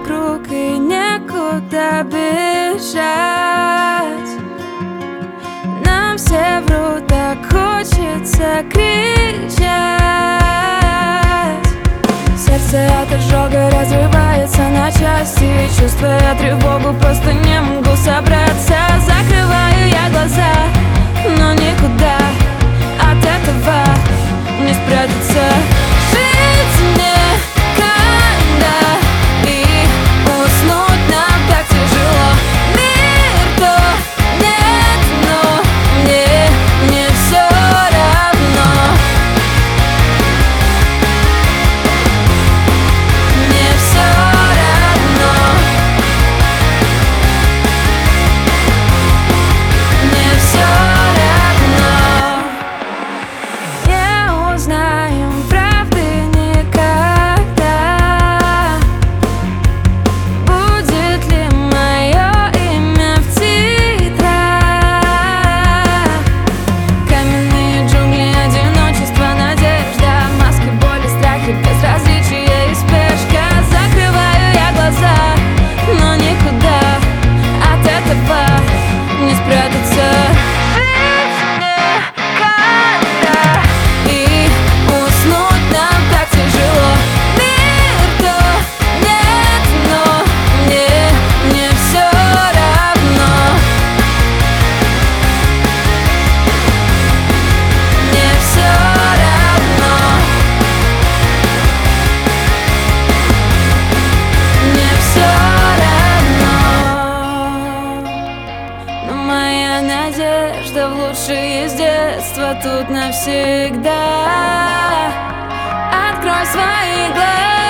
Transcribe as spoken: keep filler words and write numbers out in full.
вокруг и некуда бежать. Нам все врут, так хочется кричать. Сердце от ожога разрывается на части. Чувствуя тревогу, просто не могу собраться. Закрываю я глаза, но никуда от этого не спрятаться. Жить некогда и уснуть нам так тяжело. Мир то нет, но мне не все равно. Мне все равно. Мне все равно. Не узнаем правды никогда. Будет ли мое имя в титрах? Каменные джунгли, одиночество, надежда, маски боли, страхи, безразличие и спешка. Закрываю я глаза, но никуда от этого не спрятаться. И уснуть нам так тяжело. Мир то нет, но мне не все равно. Мне все равно. Мне все равно. Но моя надежда в лучшее из детства тут навсегда. Открой свои глаза.